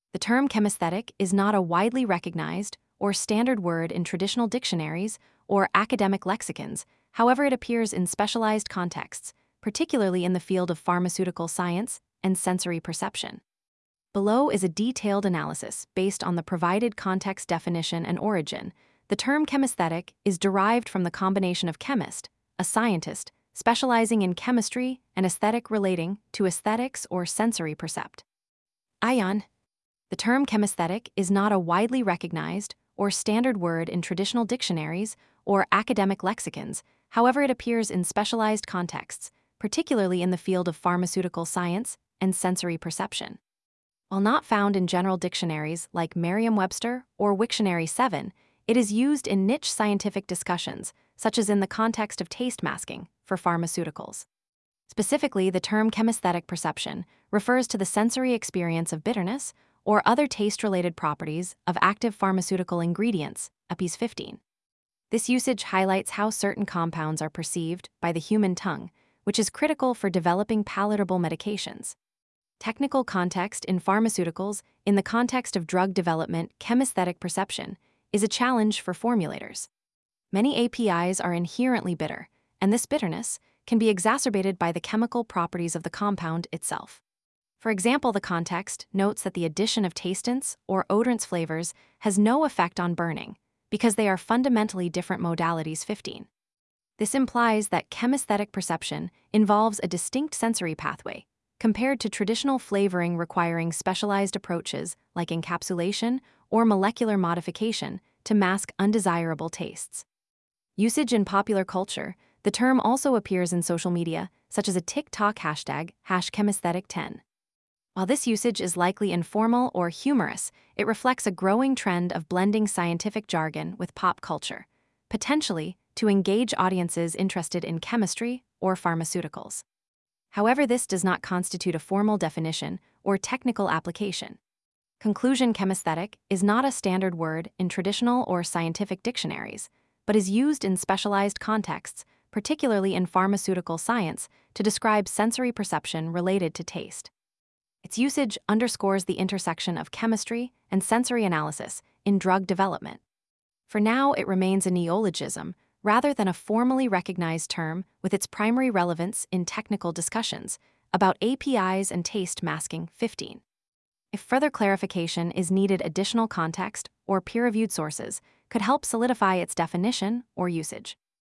The term chemisthetic is not a widely recognized or standard word in traditional dictionaries or academic lexicons. However, it appears in specialized contexts, particularly in the field of pharmaceutical science and sensory perception. Below is a detailed analysis based on the provided context definition and origin. The term chemisthetic is derived from the combination of chemist, a scientist specializing in chemistry, and aesthetic relating to aesthetics or sensory percept. Ion. The term chemisthetic is not a widely recognized or standard word in traditional dictionaries or academic lexicons. However, it appears in specialized contexts, particularly in the field of pharmaceutical science and sensory perception. While not found in general dictionaries like Merriam-Webster or Wiktionary 7, it is used in niche scientific discussions, such as in the context of taste masking for pharmaceuticals. Specifically, the term chemisthetic perception refers to the sensory experience of bitterness or other taste-related properties of active pharmaceutical ingredients, EPIs 15. This usage highlights how certain compounds are perceived by the human tongue, which is critical for developing palatable medications. Technical context in pharmaceuticals. In the context of drug development, chemisthetic perception is a challenge for formulators. Many APIs are inherently bitter, and this bitterness can be exacerbated by the chemical properties of the compound itself. For example, the context notes that the addition of tastants or odorants flavors has no effect on burning, because they are fundamentally different modalities 15. This implies that chemisthetic perception involves a distinct sensory pathway, compared to traditional flavoring requiring specialized approaches like encapsulation or molecular modification to mask undesirable tastes. Usage in popular culture. The term also appears in social media, such as a TikTok hashtag, #chemisthetic10. While this usage is likely informal or humorous, it reflects a growing trend of blending scientific jargon with pop culture, potentially to engage audiences interested in chemistry or pharmaceuticals. However, this does not constitute a formal definition or technical application. Conclusion. Chemisthetic is not a standard word in traditional or scientific dictionaries, but is used in specialized contexts, particularly in pharmaceutical science, to describe sensory perception related to taste. Its usage underscores the intersection of chemistry and sensory analysis in drug development. For now, it remains a neologism rather than a formally recognized term, with its primary relevance in technical discussions about APIs and taste masking 15. If further clarification is needed, additional context or peer-reviewed sources could help solidify its definition or usage.